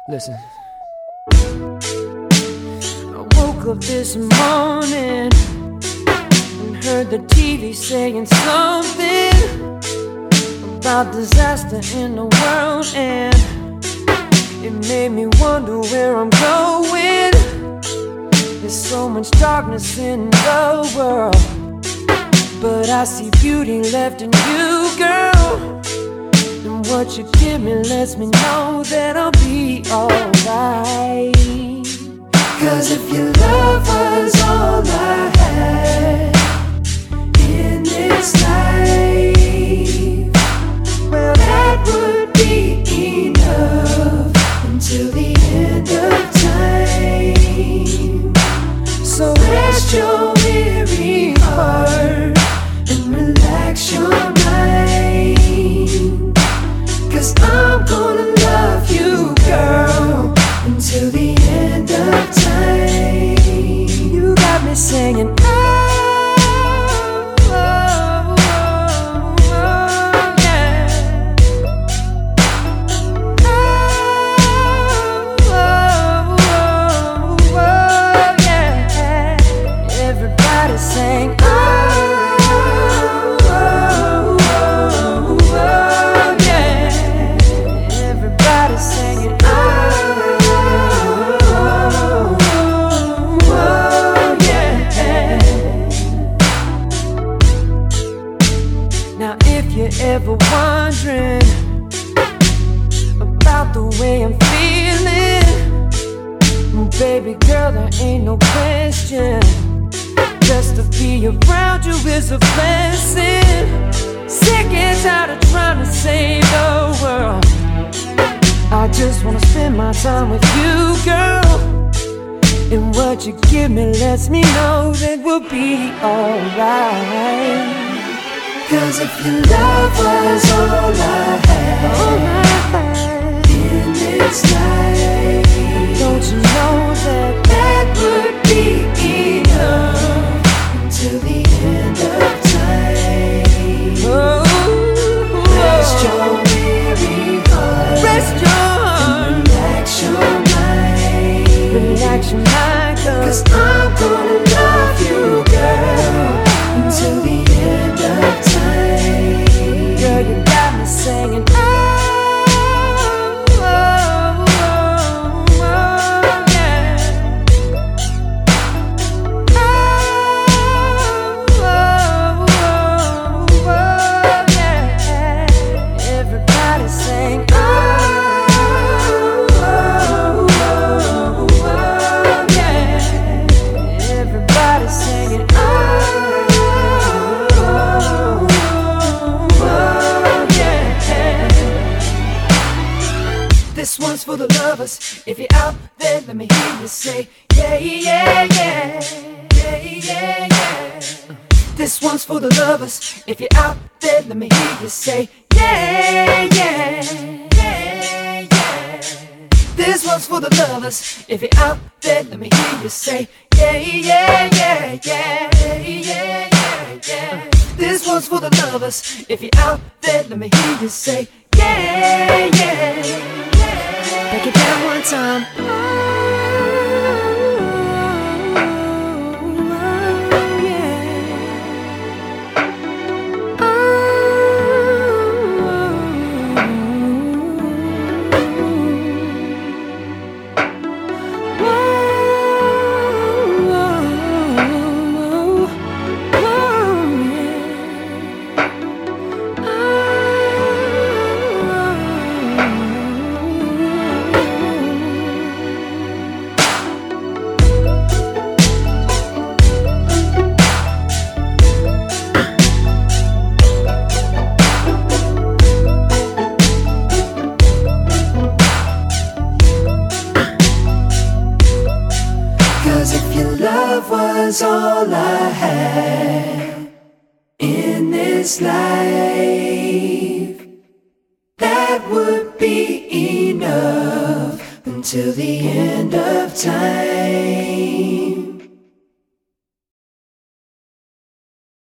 Listen. I woke up this morning and heard the TV saying something about disaster in the world, and it made me wonder where I'm going. There's so much darkness in the world, but I see beauty left in you, girl. And what you give me lets me know that I'll be alright. 'Cause if your love was all I had in this life, well, that would be enough until the end of time. So rest your weary heart and relax your mind, 'cause I'm gonna love you, girl, until the end of time. You got me singing, oh, oh, oh, oh, yeah. Oh, oh, oh, oh, yeah. Everybody sing, oh, oh, oh, oh, yeah. Everybody singing, oh, oh, yeah. Now if you're ever wondering about the way I'm feeling, baby girl, there ain't no question. Just to be around you is a blessing. Sick and tired of trying to save the world. I just wanna spend my time with you, girl. And what you give me lets me know that we'll be alright. 'Cause if your love was all I had in this life, don't you know that that would be enough until the end of time? Oh, rest your weary heart, rest your heart, and relax your mind, relax your mind, 'cause I'm gonna love you, girl, until the end of time. Girl, you got me singing, oh, oh, oh, oh, yeah. Oh, oh, oh, oh, yeah. Everybody sing, oh, oh, oh, oh, yeah. Everybody singing, oh, oh, oh, yeah. This one's for the lovers. If you're out there, let me hear you say, yeah, yeah, yeah, yeah, yeah, yeah. This one's for the lovers. If you're out there, let me hear you say, yeah, yeah, yeah, yeah. This one's for the lovers. If you're out there, let me hear you say, yeah, yeah, yeah, yeah, yeah, yeah, yeah. This one's for the lovers. If you're out there, let me hear you say, yeah, yeah, yeah. Break it down one time. Oh, yeah. Love was all I had in this life, that would be enough until the end of time.